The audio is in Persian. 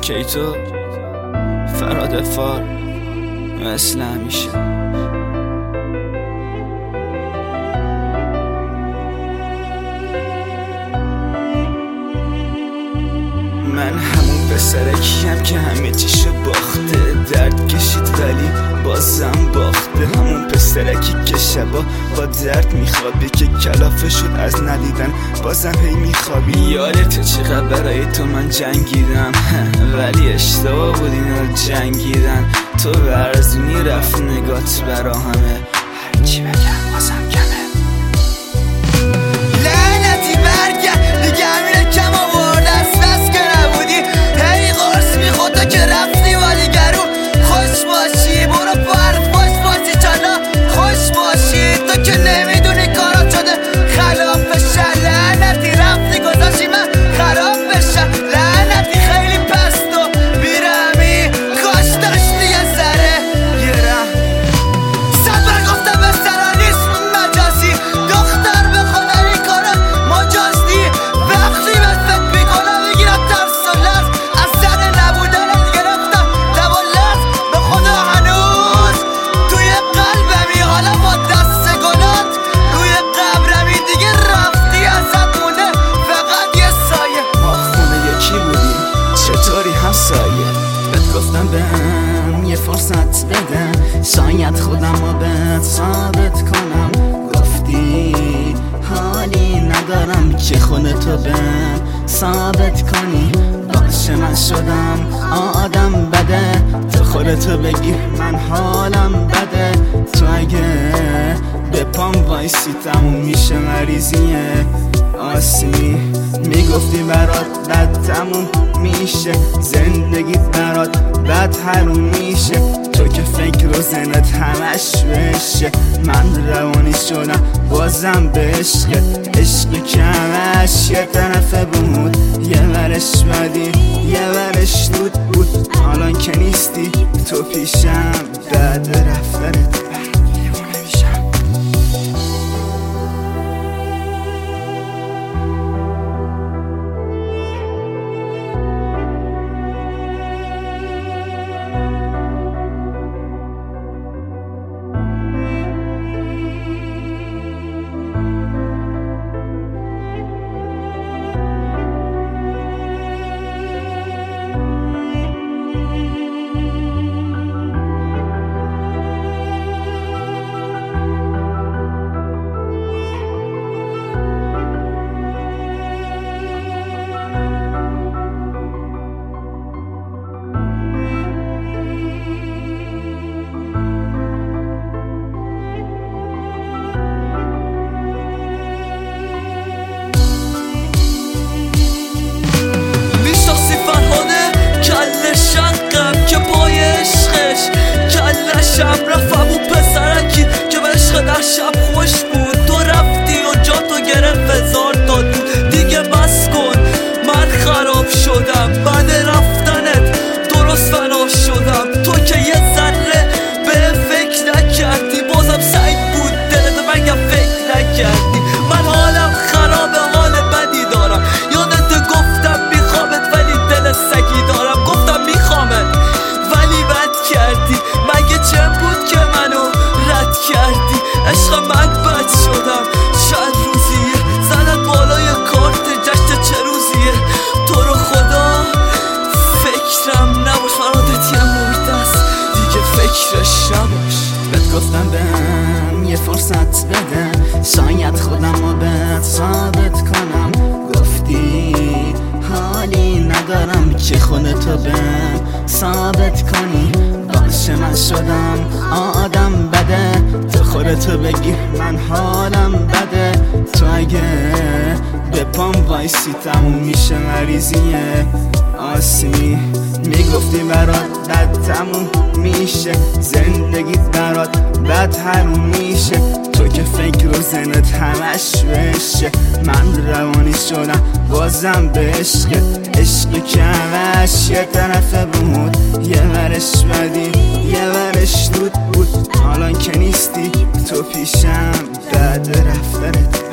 کیتو فراد فار مثل همیشه. من همون پسرکیم که همه چیشو باخته، درد کشید ولی بازم باخته. همون پسرکی که شبا با درد میخوابی، که کلافه شد از ندیدن بازم هی میخوابی. یادت چقدر برای تو من جنگیدم ولی اشتباه بود اینا جنگیدن. تو ورزونی رفت نگات برا همه، هرچی بگم بازم کمه. لعنتی برگرد دیگه، همینه کم آورد از بس که نبودی. هی قرص میخود تو که رفتی ولی گرون. خوش باشی برو پرد باش باشی چالا خوش باشی. تو که نمیدونی کارات شده خلاف بشه. لعنتی رفتی گذاشی من خراب بشه. لعنتی خیلی پست و بیرمی، کاش داشتی یه ذره گرم. صبر گفتم به سرا نیست مجازی، دختر به خدا این کارا مجازی. وقتی بهت فکر میکنم میگیرم ترس و لرز، از سر نبودنت گرفتم تب و لرز. به خدا هنوز توی قلبمی، حالا با دست گلات روی قبرمی. دیگه رفتی ازت مونده فقط یه سایه. ما خونه یکی بودیم چطوری همسایه. بهت گفتم بهم یه فرصت بده، شاید خودم رو بهت ثابت کنم. گفتی حالی ندارم که خودتو بهم ثابت کنی. باشه من شدم آدم بده، تو خودتو بگی من حالم بده. تو اگه به پام وایسی تموم میشه مریضیه آسمی. میگفتی برات بد تموم میشه، زندگیت برات بد حروم میشه. تو که فکر و ذهنت همش بشه، من روانی شدم بازم به عشق. عشق که همش یه طرفه بود، یه ورش بدی یه ورش دود بود. الان که نیستی تو پیشم، بعد رفتنت دیوونه میشم. شب رفتم اون پسرکی که به عشق در شب خوش بود. تو رفتی و جا تو گرفت هزار تا دود. دیگه بس کن من خراب شدم بعد رفتنت، درست فنا شدم. تو که یه ذره به فکر نکردی، بازم سعید بود دلت مگه فکر نکردی. من حالم خرابه حال بدی دارم، یادت گفتم میخوامت ولی دل سگی دارم. گفتم میخوامت ولی بد کردی، مگه چه بود که منو رد کردی. عشق من بد شدم چند روزیه، زدت بالای کارت جشن چه روزیه. تو رو خدا فکرم نباش، فرادت یه مرده است دیگه فکرش نباش. بهت گفتم بهم یه فرصت بده، شاید خودم رو بهت ثابت کنم. گفتی حالی ندارم که خودتو بهم ثابت کنی. باشه من شدم آدم بده، تو خودتو بگی من حالم بده. تو اگه به پام وایسی تموم میشه مریضیه آسمی. میگفتی برات بد تموم میشه، زندگیت برات بد حروم میشه. تو که فکر و ذهنت همش بشه، من روانی شدم بازم به عشق. عشق که همش یه طرفه بود، یه ورش بدی یه ورش دود بود. الان که نیستی تو پیشم، بعد رفتنت